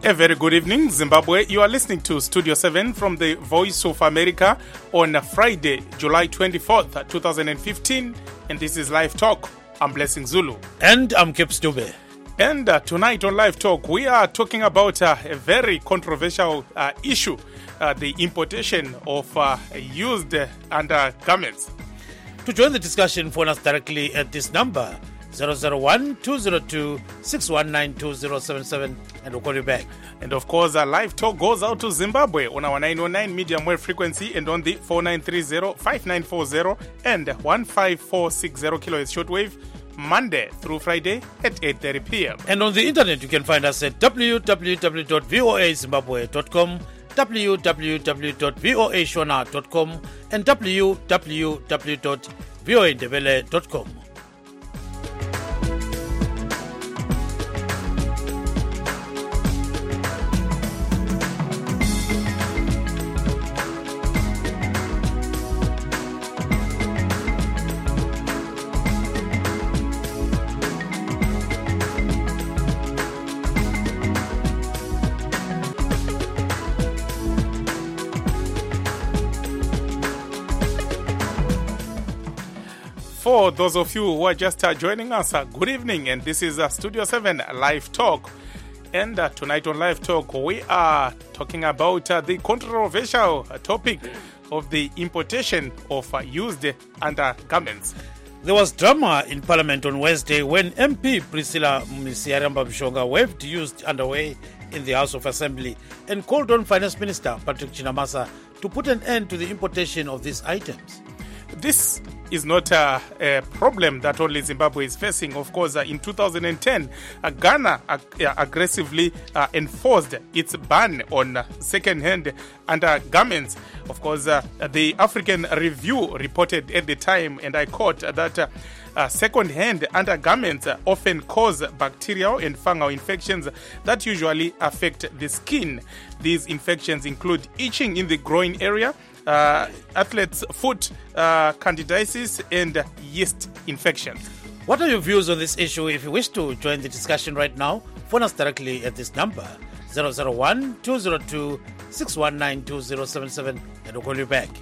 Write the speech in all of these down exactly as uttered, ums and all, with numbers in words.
A very good evening, Zimbabwe. You are listening to Studio seven from the Voice of America on Friday, July twenty-fourth, twenty fifteen, and this is Live Talk. I'm Blessing Zulu. And I'm Kip Stube. And uh, tonight on Live Talk, we are talking about uh, a very controversial uh, issue, uh, the importation of uh, used undergarments. To join the discussion, phone us directly at this number, zero zero one, two zero two, six one nine, two zero seven seven, and we'll call you back. And of course, our Live Talk goes out to Zimbabwe on our nine oh nine medium wave frequency and on the four nine three zero, five nine four zero and one five four six zero kilohertz shortwave, Monday through Friday at eight thirty p.m. And on the internet, you can find us at w w w dot voa zimbabwe dot com, w w w dot voa shona dot com, and w w w dot voa ndebele dot com. For those of you who are just uh, joining us, uh, good evening, and this is uh, Studio seven Live Talk. And uh, tonight on Live Talk, we are talking about uh, the controversial uh, topic of the importation of uh, used undergarments. There was drama in Parliament on Wednesday when M P Priscilla Misiaramba Mshonga waved used underwear in the House of Assembly and called on Finance Minister Patrick Chinamasa to put an end to the importation of these items. This is not uh, a problem that only Zimbabwe is facing. Of course, uh, in two thousand ten, uh, Ghana uh, aggressively uh, enforced its ban on uh, second-hand undergarments. Of course, uh, the African Review reported at the time, and I quote, that uh, uh, second-hand undergarments uh, often cause bacterial and fungal infections that usually affect the skin. These infections include itching in the groin area, Uh, athlete's foot uh, candidiasis, and yeast infections. What are your views on this issue? If you wish to join the discussion right now, phone us directly at this number, zero zero one, two zero two, six one nine, two zero seven seven, and we'll call you back.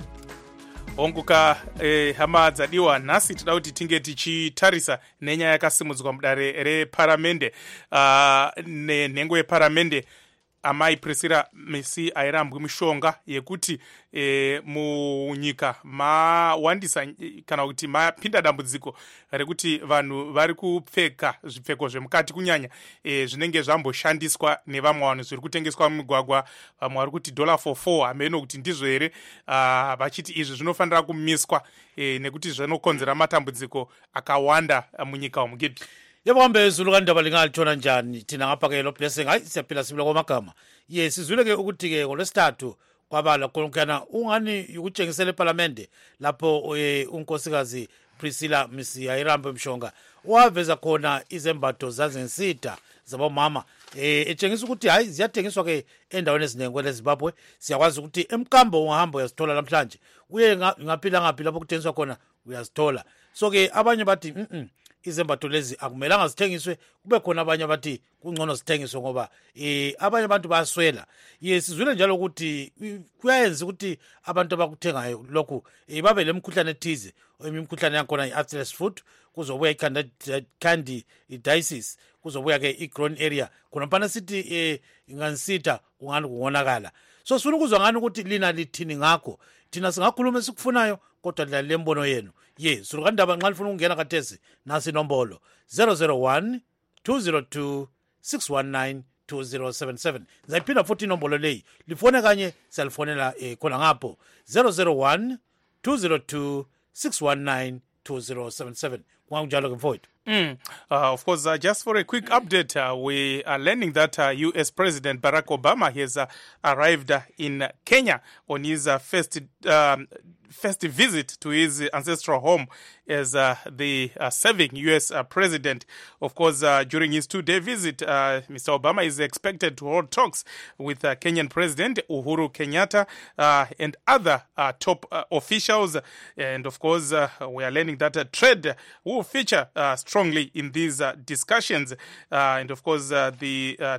Onguka eh, hama dzadiwa nhasi tida kuti tinge tichitarisa nenyaya yakasimudzwa mudare reparamende uh, nenhengo yeparamende amai Priscilla Misi airambwe mishonga yekuti e, munyika mawandisa kana kuti mapinda dambudziko rekuti vanhu vari kupfeka zvipfeko zvemukati kunyanya e, zvinenge zvamboshandiswa nevamwe vanhu zviri kutengeswa mumigwagwa. Vamwe vari kuti dollar for four hameno kuti ndizvo here vachiti izvi zvinofanira kumiswa e, nekuti zvinokonzera matambudziko akawanda munyika umugidi. Yebo hambe Zulu kandaba lingalithola njani thina ngapha ke lo Blessing. Hayi siyaphila sibila kwamagama. Yes, sizwile ke ukuthi ke ngolesithathu kwabala konkana ungani ukutshengisela eParliament lapho unkosikazi Priscilla Misiaramba Mshonga waveza khona izembatho zazensida zabomama eh etshengisa ukuthi hayi ziyathengiswa ke endaweni ezinengi eZimbabwe. Siyakwazi ukuthi emkambo ungahamba uyazithola namhlanje, uye ngaphila ngaphi lapho kuthengiswa khona uyazithola. So ke abanye bathi mhm izembatho lezi akumelanga zithengiswe, kube khona abanye abathi kungcono zithengiswe ngoba eh abanye abantu bayaswela. Yes, sizwile njalo ukuthi kuyayenza ukuthi abantu abakuthengayo lokhu eh babe lemkhuhlane ethize, imikhuhlane yakhona i-athlete's foot, kuzobuya i-candidiasis, kuzobuya ke i-groin area, khona mpana sithi eh ingansita ungani kungonakala. So sifuna ukuzwa ngani ukuthi lina lithini ngakho. Thina singakhuluma esikufunayo kodwa dlala lembono yenu. Ye, Sulukandaba nxa lifuna ukungena kathesi nasi inombolo zero zero one, two zero two, six one nine, two zero seven seven. Ngizayiphinda futhi inombolo leyi. Lifone kanye siyalifonela eh khona ngapho zero zero one, two zero two, six one nine, two zero seven seven. Kunganjalo ke mfowethu. Mm. Uh, of course, uh, just for a quick update, uh, we are learning that uh, U S President Barack Obama has uh, arrived uh, in Kenya on his uh, first um, first visit to his ancestral home as uh, the uh, serving U S uh, president. Of course, uh, during his two-day visit, uh, Mister Obama is expected to hold talks with uh, Kenyan President Uhuru Kenyatta uh, and other uh, top uh, officials. And of course, uh, we are learning that uh, trade will feature uh, strongly in these uh, discussions. Uh, and of course, uh, the uh, trip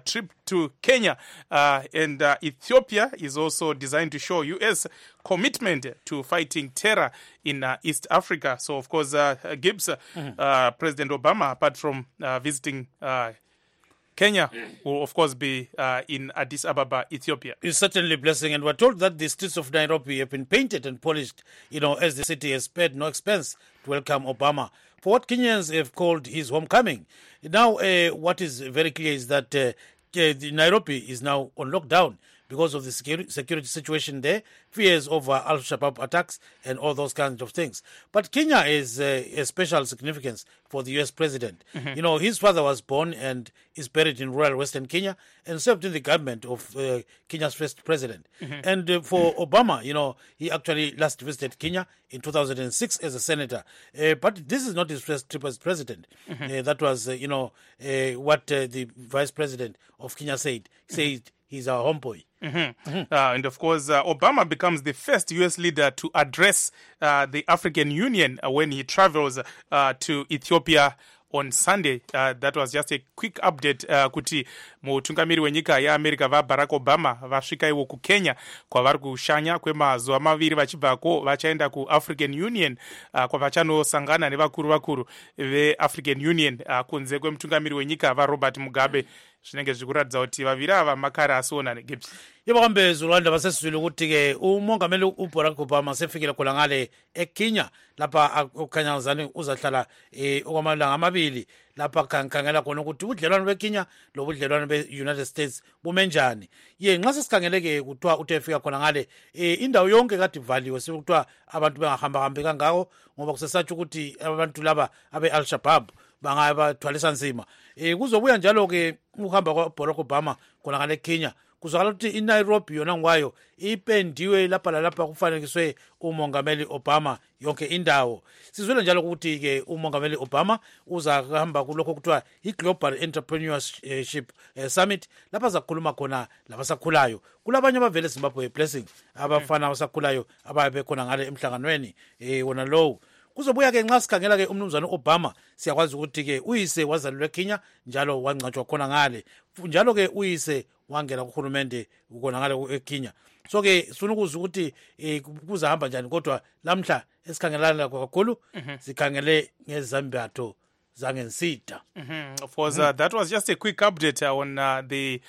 to Kenya. Uh, and uh, Ethiopia is also designed to show U S commitment to fighting terror in uh, East Africa. So, of course, uh, Gibbs, uh, mm-hmm. uh, President Obama, apart from uh, visiting uh, Kenya, will of course be uh, in Addis Ababa, Ethiopia. It's certainly a blessing, and we're told that the streets of Nairobi have been painted and polished, you know, as the city has spared no expense to welcome Obama for what Kenyans have called his homecoming. Now, uh, what is very clear is that uh, the Nairobi is now on lockdown because of the security, security situation there, fears over Al-Shabaab attacks and all those kinds of things. But Kenya is uh, a special significance for the U S president. Mm-hmm. You know, his father was born and is buried in rural Western Kenya and served in the government of uh, Kenya's first president. Mm-hmm. And uh, for mm-hmm. Obama, you know, he actually last visited Kenya in two thousand six as a senator. Uh, but this is not his first trip as president. Mm-hmm. Uh, that was, uh, you know, uh, what uh, the vice president of Kenya said. He mm-hmm. said he's our homeboy. Mm-hmm. Mm-hmm. Uh, and of course, uh, Obama becomes the first U S leader to address uh, the African Union uh, when he travels uh, to Ethiopia on Sunday. Uh, that was just a quick update uh, kuti mutungamiri wenyika ya America va Barack Obama vasvika iwo ku Kenya kwavari kushanya kwemazuva maviri vachibvako vachaenda ku African Union uh, kwavachanosangana nevakuru vakuru veAfrican Union uh, kunze kwemutungamiri wenyika va Robert Mugabe. Zvinenge zvikuratidza kuti vaviri ava makare asionane. Gibbs yevakambe Zulanda vasesizwile ukuthi-ke umongameli uBarack Obama sefikile khona ngale eKenya lapha ukhanyazane uzahlala eh okwamalanga amabili lapha khankangela khona ukuthi ubudlelwano beKenya lobudlelwano be-United States bumenjani. Ye nxa sesikhangeleke kuthiwa uthe efika khona ngale eh indawo yonke kade ivaliwe sekuthiwa abantu bengahamba hambi kangako ngoba kusesatsho ukuthi abantu laba abe-Al-Shabaab bangabathwalisa nzima. Eh kuzobuya njalo ke ukuhamba kwaBarack Obama khona ngale Kenya kuzwakala ukuthi iNairobi yona ngwayo ipendiwe lapha lalapha kufanekiswe umongameli Obama yonke indawo. Sizwele njalo ukuthi ke umongameli Obama uza kuhamba kulokho kuthiwa iGlobal Entrepreneurship Summit lapha zakhuluma khona labasakhulayo. Kulabanye abavele eZimbabwe blessing abafana abasakhulayo ababe khona ngale emhlanganweni eh wona lowo. Kuzobuya ke nxa sikhangela ke umnumzana Obama siyakwazi ukuthi ke uyise wazalelwe eKenya njalo wangcwatshwa khona ngale. Njalo ke uyise wangena kuhulumende ukona ngale eKenya. So ke sifuna ukuzwa ukuthi kuzahamba njani kodwa lamhla esikhangelana kakhulu sikhangele ngezambatho zangensida. Of course, uh, that was just a quick update uh, on uh, the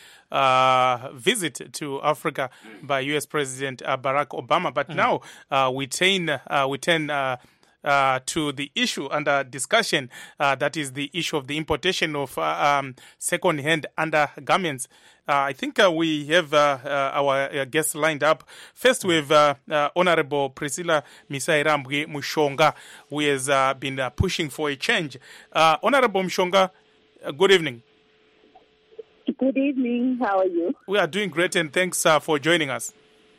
uh, visit to Africa by U S President uh, Barack Obama. But mm-hmm. now uh, we turn uh, we turn uh, Uh, to the issue under discussion, uh, that is the issue of the importation of uh, um, second-hand undergarments. Uh, I think uh, we have uh, uh, our uh, guests lined up. First, we have uh, uh, Honorable Priscilla Misairambwe Mushonga, who has uh, been uh, pushing for a change. Uh, Honorable Mushonga, uh, good evening. Good evening. How are you? We are doing great, and thanks uh, for joining us.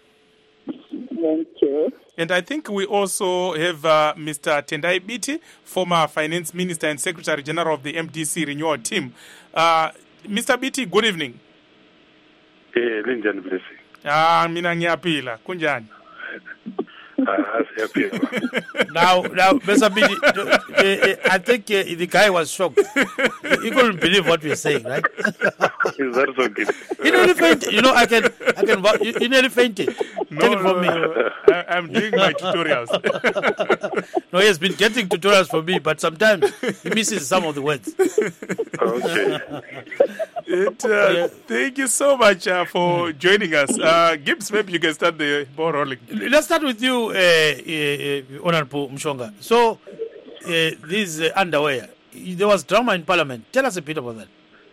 Thank you. And I think we also have uh, Mister Tendai Biti, former Finance Minister and Secretary General of the M D C Renewal Team. Uh, Mister Biti, good evening. Eh, linjani blessing. Ah, mina ngiyapila. Kunjani? Ah, now, now, Mister Biti, I think uh, the guy was shocked. He couldn't believe what we were saying, right? Is that so good? He nearly fainted. You know, I can, I can. He nearly fainted. No, Take it no, from me. no. I, I'm doing my tutorials. No, he has been getting tutorials from me, but sometimes he misses some of the words. Okay. It, uh, yeah. Thank you so much uh, for joining us. Uh, Gibbs, maybe you can start the ball rolling. Let's start with you, uh, uh, Honorable Mushonga. So, uh, this uh, underwear, there was drama in Parliament. Tell us a bit about that.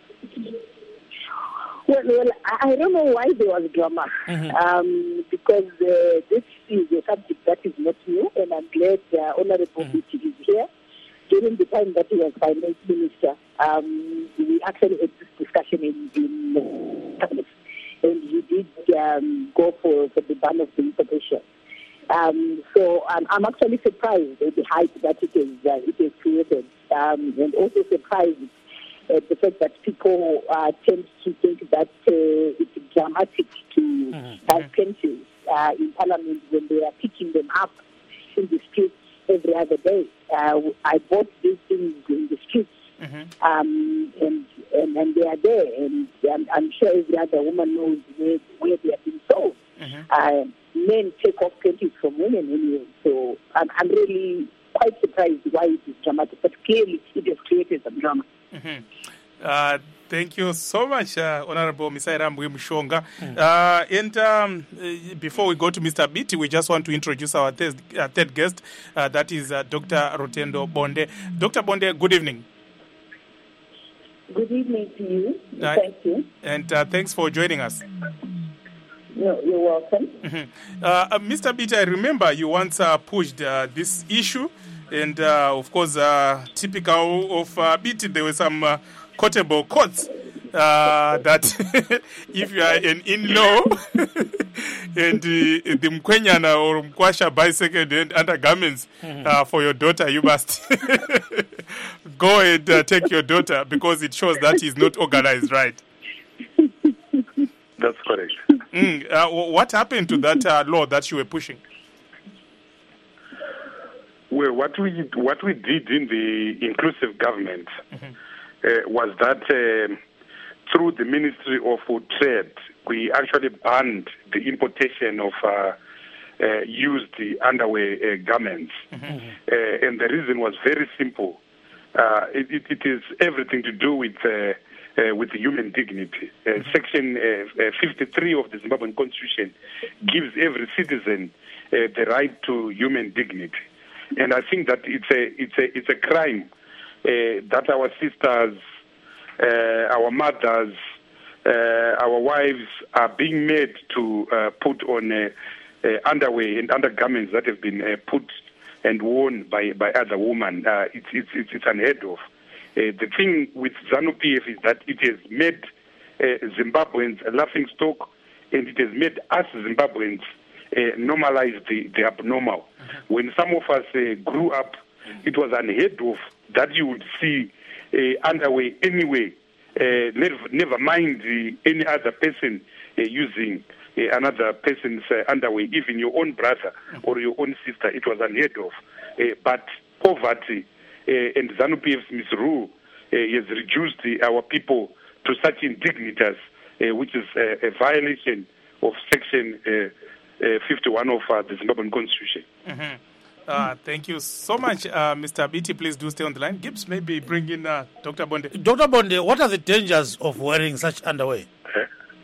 Well, well I don't know why there was drama, mm-hmm. um, because uh, this is a subject that is not new, and I'm glad uh, Honorable mm-hmm. Biti is here. During the time that he was Finance Minister, um, we actually had this discussion in, in uh, and he did um, go for, for the ban of the importation. Um, so um, I'm actually surprised at the hype that it has, uh, it has created, um, and also surprised at the fact that people uh, tend to think that uh, it's dramatic to mm-hmm. have pensions uh, in Parliament when they are picking them up in the streets every other day. Uh, I bought these things in the streets, mm-hmm. um, and and, and they are there, and I'm, I'm sure every other woman knows where, where they have been sold. Mm-hmm. Uh, men take off panties from women anyway, so I'm, I'm really quite surprised why it is dramatic, but clearly it has created some drama. Mm-hmm. Uh, thank you so much, uh, Honorable Misaira Mshonga. Mm. Uh, and um, uh, before we go to Mister Biti, we just want to introduce our third, uh, third guest, uh, that is uh, Doctor Rotendo Bonde. Doctor Bonde, good evening. Good evening to you. Uh, Thank you. And uh, thanks for joining us. No, you're welcome. Mm-hmm. Uh, uh, Mister Biti, I remember you once uh, pushed uh, this issue, and uh, of course, uh, typical of uh, Biti, there were some uh, quotable quotes uh, that if you are an in-law and uh, the Mkwenyana or Mkwasha buy second-hand undergarments mm-hmm. uh, for your daughter, you must go and uh, take your daughter because it shows that he's not organized, right? That's correct. Mm, uh, what happened to that uh, law that you were pushing? Well, what we what we did in the inclusive government mm-hmm. uh, was that uh, through the Ministry of Trade, we actually banned the importation of uh, uh, used underwear uh, garments, mm-hmm. uh, and the reason was very simple. Uh, it, it, it is everything to do with. Uh, Uh, with human dignity. Uh, mm-hmm. Section uh, uh, fifty-three of the Zimbabwean Constitution gives every citizen uh, the right to human dignity, and I think that it's a it's a it's a crime uh, that our sisters, uh, our mothers, uh, our wives are being made to uh, put on uh, uh, underwear and undergarments that have been uh, put and worn by by other women. Uh, it's it's it's it's unheard of. Uh, the thing with ZANU-P F is that it has made uh, Zimbabweans a laughing stock, and it has made us Zimbabweans uh, normalize the, the abnormal. Mm-hmm. When some of us uh, grew up, it was unheard of that you would see uh, underwear anyway, uh, never, never mind uh, any other person uh, using uh, another person's uh, underwear, even your own brother or your own sister. It was unheard of. Uh, but poverty Uh, and ZANU-P F's misrule uh, has reduced uh, our people to such indignities, uh, which is uh, a violation of Section uh, uh, fifty-one of uh, the Zimbabwean Constitution. Mm-hmm. Uh, thank you so much, uh, Mister Biti. Please do stay on the line. Gibbs, maybe bring in uh, Doctor Bonde. Doctor Bonde, what are the dangers of wearing such underwear? Uh,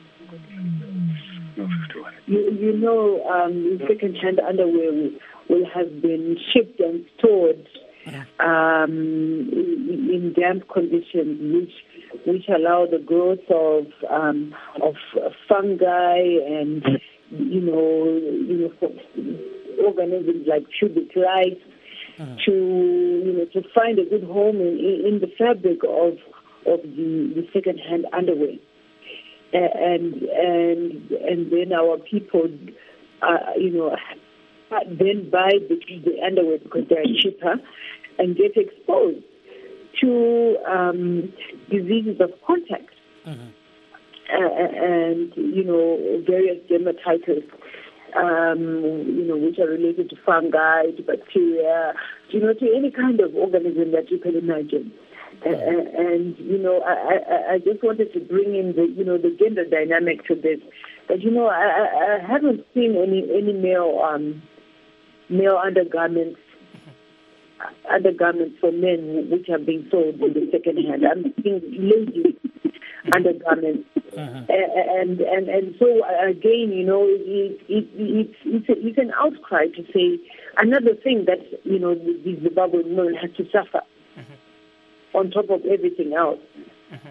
no, fifty-one. You, you know, um, second-hand underwear will, will have been shipped and stored Um, in, in damp conditions, which which allow the growth of um, of fungi and you know you know organisms like pubic lice mm. to you know to find a good home in, in the fabric of of the, the second-hand underwear, and and and then our people, uh, you know. then buy the, the underwear because they're cheaper and get exposed to um, diseases of contact mm-hmm. uh, and, you know, various dermatitis, um, you know, which are related to fungi, to bacteria, you know, to any kind of organism that you can imagine. Mm-hmm. Uh, and, you know, I, I, I just wanted to bring in the, you know, the gender dynamic to this. But, you know, I, I haven't seen any, any male... Um, male undergarments, undergarments for men which are being sold in the second hand. I'm seeing ladies undergarments, uh-huh. and and and so again, you know, it, it, it, it's a, it's an outcry to say another thing that you know the Zimbabwean women have to suffer uh-huh. on top of everything else. Uh-huh.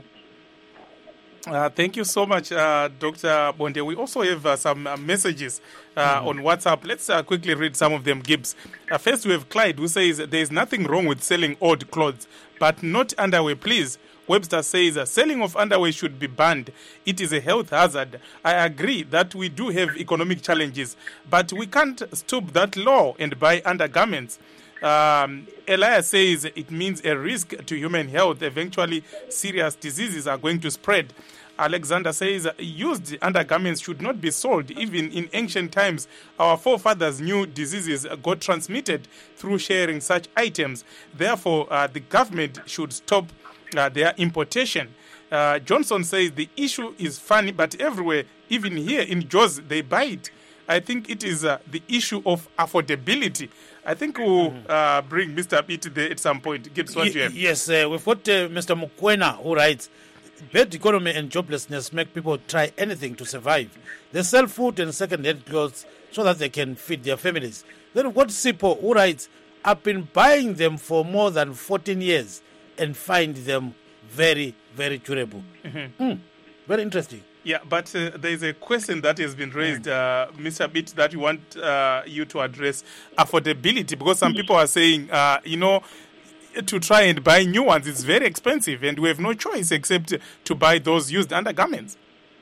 Uh, thank you so much, uh, Doctor Bonde. We also have uh, some uh, messages uh, mm-hmm. on WhatsApp. Let's uh, quickly read some of them, Gibbs. Uh, first, we have Clyde, who says, there is nothing wrong with selling old clothes, but not underwear, please. Webster says, uh, selling of underwear should be banned. It is a health hazard. I agree that we do have economic challenges, but we can't stoop that low and buy undergarments. Um, Elias says it means a risk to human health. Eventually, serious diseases are going to spread. Alexander says used undergarments should not be sold. Even in ancient times, our forefathers knew diseases got transmitted through sharing such items. Therefore, uh, the government should stop uh, their importation. Uh, Johnson says the issue is funny, but everywhere, even here in Jaws, they buy it. I think it is uh, the issue of affordability. I think we'll uh, bring Mister Beatty there at some point. Gibbs, what Y- do you have? yes, uh, we've got uh, Mister Mukwena who writes, bad economy and joblessness make people try anything to survive. They sell food and second-hand clothes so that they can feed their families. Then we've got Sipo who writes, I've been buying them for more than fourteen years and find them very, very durable. Mm-hmm. Mm, very interesting. Yeah, but uh, there's a question that has been raised, uh, Mister Beat, that we want uh, you to address affordability, because some people are saying, uh, you know, to try and buy new ones, it's very expensive, and we have no choice except to buy those used undergarments.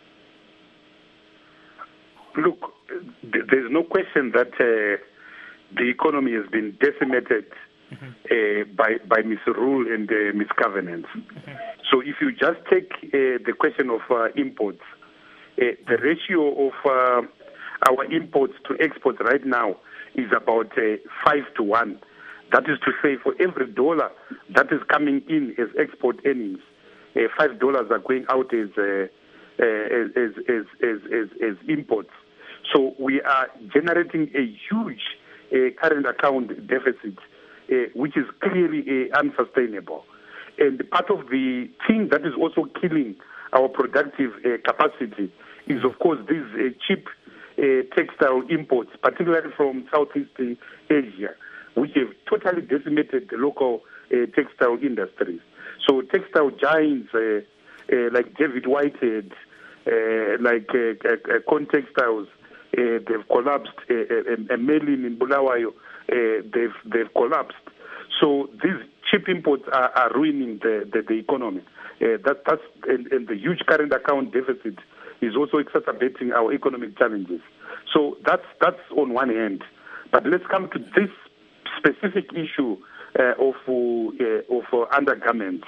Look, th- there's no question that uh, the economy has been decimated mm-hmm. uh, by, by misrule and uh, misgovernance. Mm-hmm. So if you just take uh, the question of uh, imports, uh, the ratio of uh, our imports to exports right now is about uh, five to one. That is to say, for every dollar that is coming in as export earnings, uh, five dollars are going out as, uh, uh, as, as, as, as, as, as imports. So we are generating a huge uh, current account deficit, uh, which is clearly uh, unsustainable. And part of the thing that is also killing our productive uh, capacity is, of course, these uh, cheap uh, textile imports, particularly from Southeast Asia, which have totally decimated the local uh, textile industries. So textile giants uh, uh, like David Whitehead, uh, like uh, uh, Con Textiles, uh, they've collapsed. Uh, uh, Merlin in Bulawayo, uh, they've they've collapsed. So these cheap imports are, are ruining the, the, the economy. Uh, that, that's and, and the huge current account deficit is also exacerbating our economic challenges. So that's that's on one hand. But let's come to this specific issue uh, of uh, of uh, undergarments.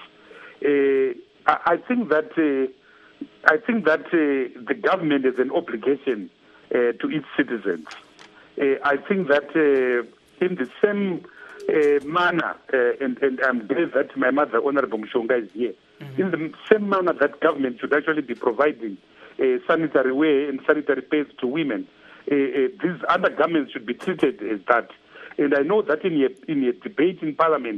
Uh, I, I think that uh, I think that uh, the government has an obligation uh, to its citizens. Uh, I think that uh, in the same uh, manner, uh, and, and I'm glad that my mother, Honorable Mshonga, is here. Mm-hmm. In the same manner that government should actually be providing uh, sanitary wear and sanitary pads to women, uh, uh, these undergarments should be treated as that. And I know that in a, in a debate in Parliament,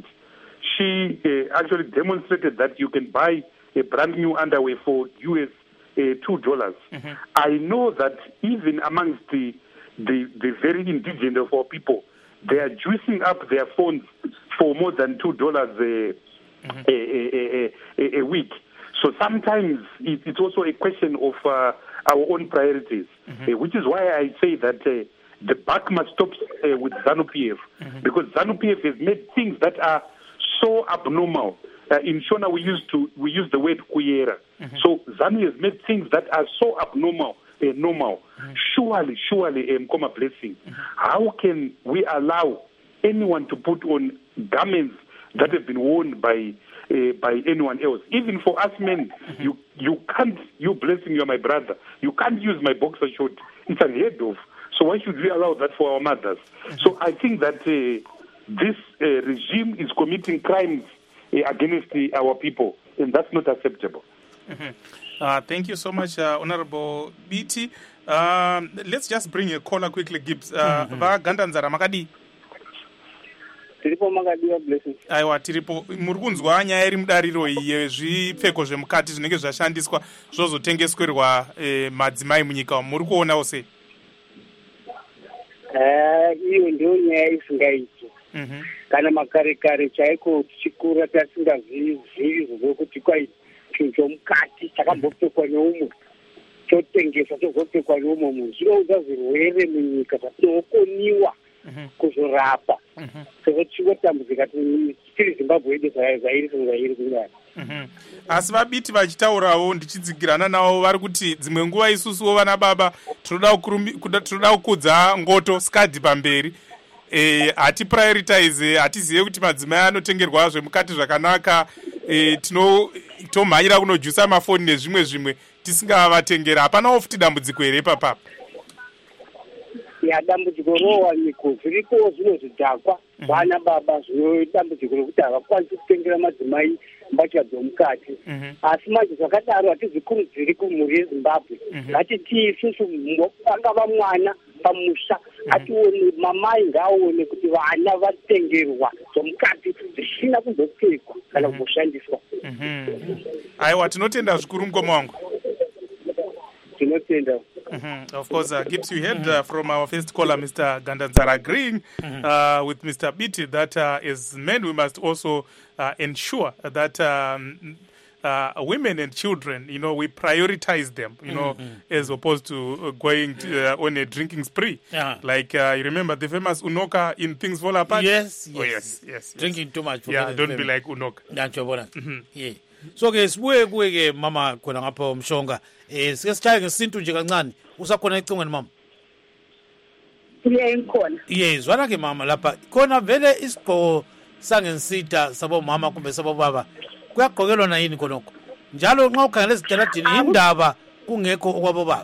she uh, actually demonstrated that you can buy a brand new underwear for U S uh, two dollars. Mm-hmm. I know that even amongst the, the the very indigent of our people, they are juicing up their phones for more than two dollars a, mm-hmm. a, a, a, a week. So sometimes it, it's also a question of uh, our own priorities, mm-hmm. uh, which is why I say that uh, the buck must stop uh, with ZANU-P F, mm-hmm. because ZANU-P F has made things that are so abnormal. Uh, in Shona, we used to we use the word kuyera. Mm-hmm. So ZANU has made things that are so abnormal, uh, normal. Mm-hmm. Surely, surely, um, Mkoma blessing. Mm-hmm. How can we allow anyone to put on garments that have been worn by uh, by anyone else? Even for us men, mm-hmm. you you can't. You blessing, you're my brother. You can't use my boxer short. It's unheard of. So why should we allow that for our mothers? Mm-hmm. So I think that uh, this uh, regime is committing crimes uh, against the, our people, and that's not acceptable. Mm-hmm. Uh, thank you so much, uh, Honorable B T. Um, let's just bring a caller quickly, Gibbs. Uh, mm-hmm. Gandanzara Makadi. Tiripo Makadi, blessings. Aiwa, tiripo. Muri kunzwa nyaya iri mudariro yezvipfeko zvemukati zvinenge zvashandiswa zvozotengeswerwa eh, madzimai munyika. Muri kuonawo sei? Iyo ndiyo nyaya isingaiti. Kana makare kare chaiko tichikura tasingazivi zvokuti kwai chinhu chomukati chakambopfekwa neumwe chotengesa chozopfekwa neumwe munhu zvinoudza zvirwere munyika zvatinokoniwa kuzorapa. Saka tichikotambudzika tiri Zimbabwe yedu zvairi zvairi kunyanya. Asi vabiti vachitaurawo ndichidzigirana navo vari kuti dzimwe nguva isusuwo vana baba tinoda kukudza ngoto skadhi pamberi. E, hati prioritize hatizive kuti madzimai anotengerwa zvemukati zvakanaka, e, tomhanyira kunojusa mafoni nezvimwe zvimwe tisingavatengera. Hapanawo futi dambudziko here papapa? Ya, dambudziko rowanikwa zviriko zvino zvidhakwa vana baba zvino dambudziko rokuti havakwanisi kutengera madzimai mbatya dzomukati asi manje zvakadaro hatizvikurudziri kumhuri yezimbabwe ngatiti isusu angava mwana pamusha atione mamai ngaaone kuti vana vatengerwa zvomukati zvisina kuzopfekwa kana kuzoshandiswa. Aiwa, tinotenda zvikuru mukoma wangu. Tinotenda. Mm-hmm. Of course, uh, Gibbs, you heard uh, from our first caller, Mister Gandanzara, agreeing mm-hmm. uh, with Mister Biti that uh, as men we must also uh, ensure that um, uh, women and children, you know, we prioritize them, you know, mm-hmm. as opposed to uh, going to, uh, on a drinking spree. Yeah. Like, uh, you remember the famous Unoka in Things Fall Apart? Yes, yes. Oh, yes, yes, yes. Drinking too much. Yeah, don't be like Unoka. Mm-hmm. Yeah. So ke sibuye kuwe ke mama khona ngapha umshonga eh sike sichaye ngesintu nje kancane usakhona icongweni mama. Yeah, ngikhona. Yes, zwana ke mama lapha khona vele isigqoko sangensita sabo mama kumbe sabo baba kuyagqokelwa na yini khonokho njalo nxa ukhangela ezitaladini indaba kungekho okwabo baba.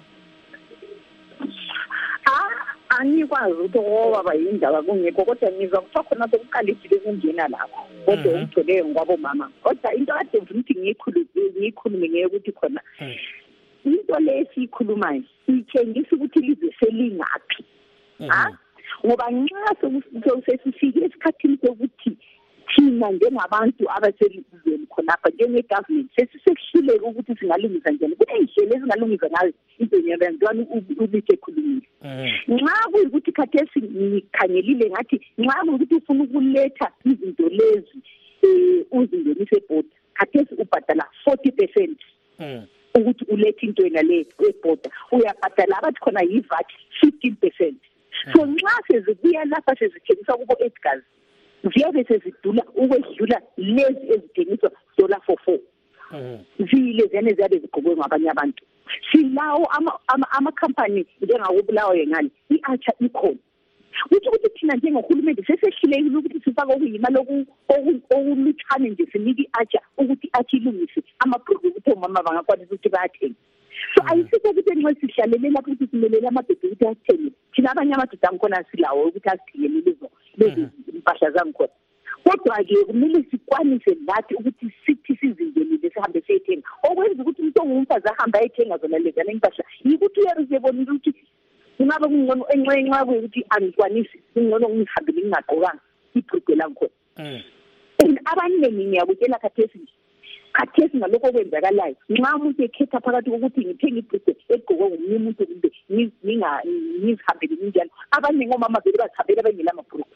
Angikwazi ukuthi ngoba yindaba kungekho kodwa ngizwa kuthiwa khona sokuqalekile ukungena lapho kodwa ugcwele ngwabo mama kodwa into ade ukuthi ngikhulume ngikhulume ngeke ukuthi khona into lesikhulumayo itshengisa ukuthi lize selingaphi ha ngoba nxa sesifike esikhathini sokuthi thina njengabantu abaselizweni khonapha njenge-government sesisehluleka ukuthi singalungisa njani kuney'hlelo ezingalungisa ngayo into yentwana ubike ekhulumile nxa kuyikuthi khathesi ngikhangelile ngathi nxa kuyikuthi ufuna ukuletha izinto lezi um uzingenise ebhoda khathesi ubhadala forty percent ukuthi ulethe into yena le ebhoda uyabhadala abathi khona yi-V A T fifteen percent so nxa sezibuya lapha sezithengisa kubo edgars ziyabe sezidula ukwedlula lezi ezithengiswa dollar for four zile zene ziyabe zigqokwe ngabanye abantu silawo ama-company njengakubulawa yengane i-acha ikhona kuthi ukuthi thina njengohulumende sesehlulekile ukuthi sifake okuyimali okulutshane nje sinike i-acha ukuthi i-acha ilungise amabhruku ukuthi omama bangakwanisa ukuthi bayathenga so ayisiso ukuthi nxa sihlalele lapho ukuthi simelele amabhedi ukuthi asithenge thina abanye amadoda angikhona silawo ukuthi asithengele lezo lezi mpahla zangikhona kodwa-ke kumele sikwanise lathi ukuthi sithi sizingenile sihambe siyethenga okwenza ukuthi umuntu ongumfazi ahambe ayethenga zona lezana impahla yikuthi uyaruzebonile ukuthi kungabe kungcono enxa kuyukuthi angikwanisi kungcono ngihambele ngingagqokanga ibhrugwe langikhona and abaningi ngiyakutshela khathesi nje khathesi ngalokho okwenzakalayo nxa umuntu ekhetha phakathi kokuthi ngithenge ibhrugwe egqokwe ngomunye umuntu kumbe ngizihambele nginjalo abanye ngomama vele bazihambele abengela amabhrugwe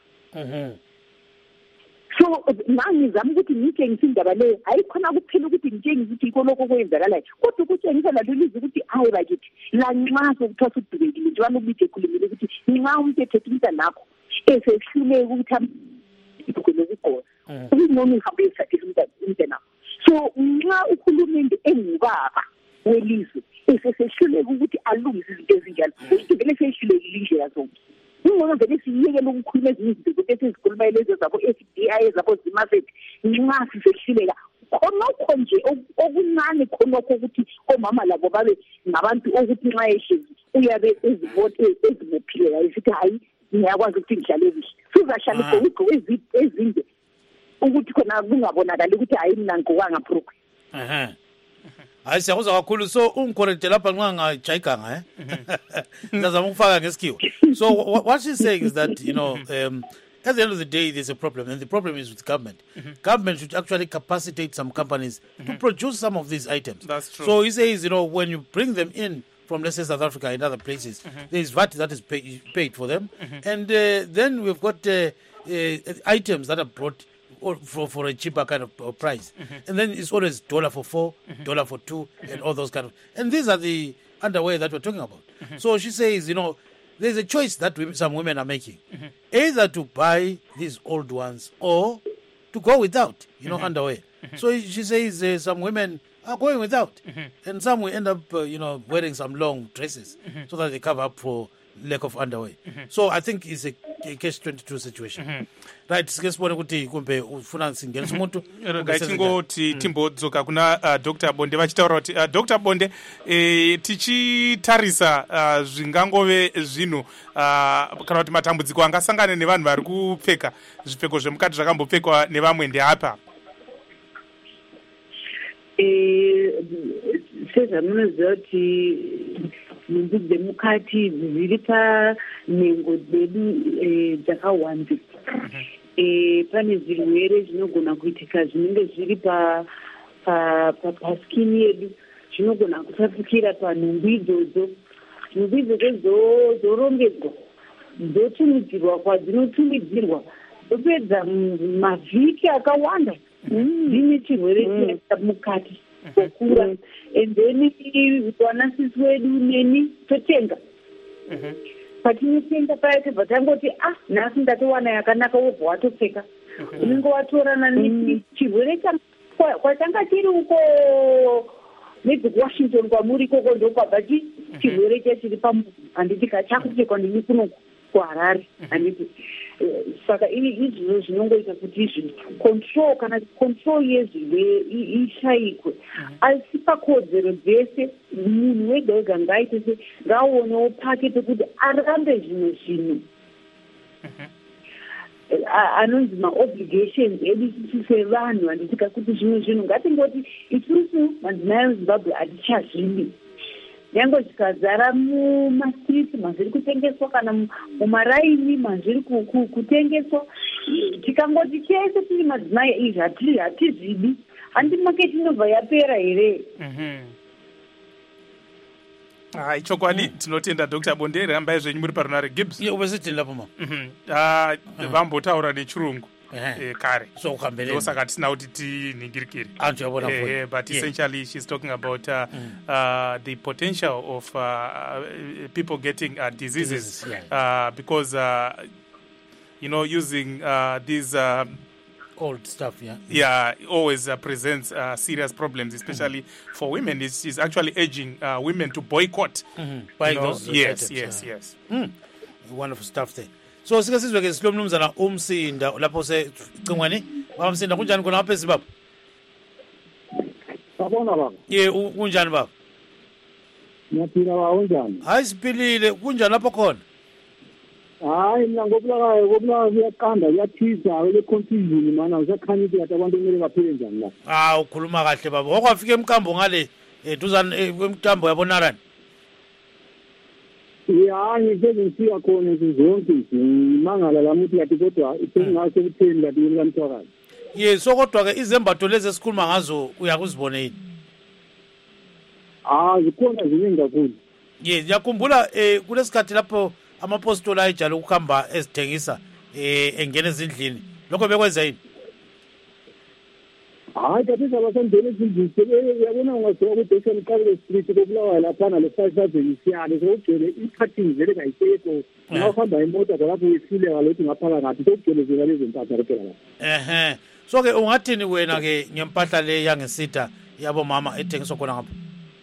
so nangizama ukuthi ngitshengise indaba leyo ayikhona kuphela ukuthi ngitshengise ukuthi yikho lokho okwenzakalayo kodwa ukutshengisa lalo lizwe ukuthi hayi bakithi lanxa sokuthiwa sudubekile njalo ubide ekhulumile ukuthi nxa umuntu ethethe umntanakho esehluleka ukuthi ibhugwe lokugqoka kungcono uhambe esathisa umntanakho so nxa uhulumende engubaba welizwe esesehluleka ukuthi alungise izinto ezinjalo ukuthi vele sehlulekile indlela zonke ingcono vele siyekele ukukhuluma ezinye izinto zokuthi esizikhuluma lezo zabo-F D I zabo-Zimafet nxa sisehluleka khonokho nje okuncane khonokho ukuthi omama labo babe ngabantu okuthi nxa ehlezi uyabe ezibophile yayo sithi hayi ngiyakwazi ukuthi ngihlale ezihle sizahlala igqoko ezinde ukuthi khona kungabonakali ukuthi hayi mina ngigqokanga bhrugwe. Hayi siyakuzwa kakhulu so ungikhorekte lapha nxa ngajayiganga eh ngizama ukufaka ngesikhiwa. So what she's saying is that you know um at the end of the day there's a problem and the problem is with government. Mm-hmm. Government should actually capacitate some companies mm-hmm. to produce some of these items. That's true. So he says you know when you bring them in from let's say South Africa and other places mm-hmm. there is V A T that is pay, paid for them mm-hmm. and uh, then we've got uh, uh, items that are brought or for, for a cheaper kind of uh, price. Mm-hmm. And then it's always dollar for four, mm-hmm. dollar for two, mm-hmm. and all those kind of... And these are the underwear that we're talking about. Mm-hmm. So she says, you know, there's a choice that we, some women are making. Mm-hmm. Either to buy these old ones or to go without, you know, mm-hmm. underwear. Mm-hmm. So she says uh, some women are going without. Mm-hmm. And some will end up, uh, you know, wearing some long dresses mm-hmm. so that they cover up for lack of underwear. Mm-hmm. So I think it's a, a case twenty-two situation. Mm-hmm. Right, sike sibone ukuthi kumbe ufuna singenisa umuntu ngayithingoti timbodzoka kuna uh, Doctor Bonde vachitaura kuti uh, Doctor Bonde eh, tichitarisa uh, zvingangove zvinhu uh, kana kuti matambudziko angasangana nevanhu vari kupfeka zvipfeko zvemukati zvakambopfekwa nevamwe ndeapa. eh sezvamunoziva kuti nhumbi dzemukati dziri panhengo dzedu dzakawanzika. Pane zvirwere zvinogona kuitika zvinenge zviri paskini yedu, zvinogona kutapukira panhumbi idzodzo. Nhumbi idzodzo dzorongedzwa, dzotumidzirwa kwadzinotumidzirwa, dzopedza mavhiki akawanda dzine chirwere chemukati kokura, and then wanasisi wedu neni totenga. Patinotenga paya tobva tangoti ah nhasi ndatowana yakanaka, wobva watopfeka. Unenge watorana nechirwere kwatanga tiri uko maybe Washington kwamuri koko ndokwabva chirwere chachiri pamunhu, handiti kachakupfekwa nemi kuno kuHarare, handiti. Saka izvizvo zvinongoita kuti izvi control kana control yezvirwere ishayikwe, asi pakodzero dzese munhu wega wega ngaite se ngaaonewo pake pekuti arambe zvimwe zvinhu anonzi maobligations edu isusu sevanhu. Handitika kuti zvimwe zvinhu ngatingoti isusu madzimai emuZimbabwe hatichazvidi, nyange zvikazara mumastriti mazviri kutengeswa kana mumaraini mazviri kutengeswa, tikangoti chese tiri madzimai izvi hatizvidi, handi maketi inobva yapera here? hai chokwadi. Tinotenda Dr Bonde, rambai zvenyu muri paRunare Gibbs. Vambotaura nechirungu kare, ndosaka tisina kuti tinhingirikire. But essentially she's talking about uh, mm. uh, the potential of uh, people getting uh, diseases, diseases yeah. uh, because uh, you know, using uh, these uh, old stuff, yeah, yeah, always uh, presents uh, serious problems, especially mm-hmm. for women. It's, it's actually urging uh, women to boycott. Mm-hmm. Buying you know? those yes, items, yes, yeah. yes. Mm. Wonderful stuff there. So sike sizwe ke silo mnumzana uMsinda lapho secingweni. Baba Msinda, kunjani khona lapha eZimbabwe? Sabona baba. Ye kunjani baba? Ngiyaphila baba, unjani? Hayi siphilile, kunjani lapho khona? Hayi mina ngobulakayo ngobulakayo kuyaqanda kuyathisa le confusion mana usakhanya ukuthi yathi abantu kumele baphile njani la. Ah ukhuluma kahle baba. Wakwafika emkambo ngale eduzana emkambo yabonarani. Ya ngizeze ngifika khona zonke ngimangala la muthi yathi kodwa isengase kutheni la dini kamthwakazi. Ye so kodwa ke izembatho lezi esikhuluma ngazo uyakuzibona yini? Ah zikhona ziningi kakhulu. Ye ngiyakhumbula eh kulesikhathi lapho amapostoli ayijala ukuhamba ezithengisa eh engene ezindlini, lokho bekwenza yini? Hayi kathi sabasendele ezindlini yabona ungaziwa ukuthi esemqabule street kokulawa lapha na le five thousand isiyale sokugcwele iparking vele kayisekho, nawuhamba imoto lapho uyifile ngalothi ngaphaka ngathi sokugcwele zela lezi mpahla kuphela lapha. Ehe, so ke ungathini wena ke ngempahla le yangesita yabo mama ethengiswa khona ngapha?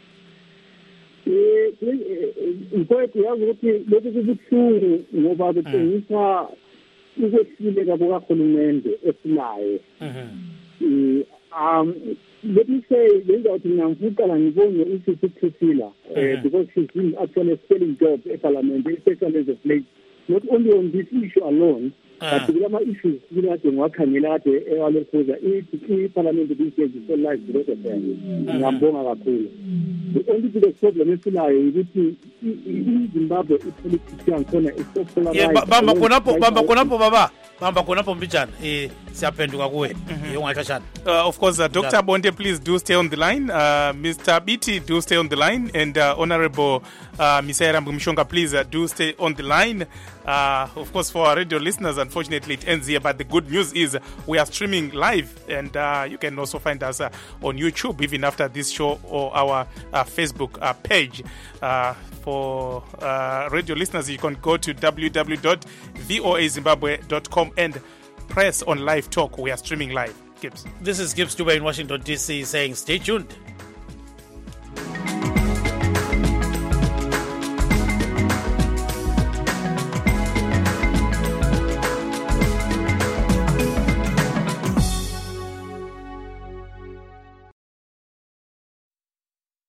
Eh mfowethu yazi ukuthi lokhu kubuhlungu ngoba bethengisa ukwehlile kabo kahulumende esilayo. Um, let me say, because she's been actually selling jobs at Parliament, especially as a place, not only on this issue alone, but the other issues, you know, what can you know, the Parliament is so life because of them. The only biggest problem is that in Zimbabwe, politicians is so polarized. Bamba konapo, bamba konapo baba. Bamba konapo mbichana eh siyapenduka kuwe yongathashana. Of course, uh, Doctor Bonde, please do stay on the line. Uh, Mister Biti, do stay on the line, and uh, Honorable uh, Misaira Mshonga, please uh, do stay on the line. Uh, of course, for our radio listeners, unfortunately, it ends here. But the good news is we are streaming live, and uh, you can also find us uh, on YouTube even after this show, or our uh, Facebook uh, page. Uh, for uh, radio listeners, you can go to w w w dot voa zimbabwe dot com and press on live talk. We are streaming live. Gibbs. This is Gibbs Dube in Washington, D C saying stay tuned.